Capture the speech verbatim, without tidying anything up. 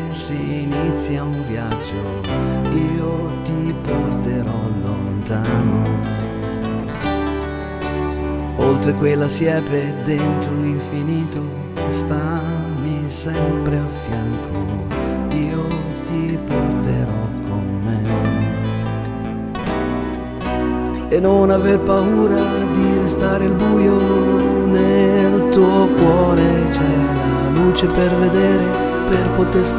si inizia un viaggio, io ti porterò lontano, oltre quella siepe, dentro l'infinito, stammi sempre a fianco, io ti porterò con me. E non aver paura di restare al buio, nel tuo cuore c'è la luce per vedere, per poter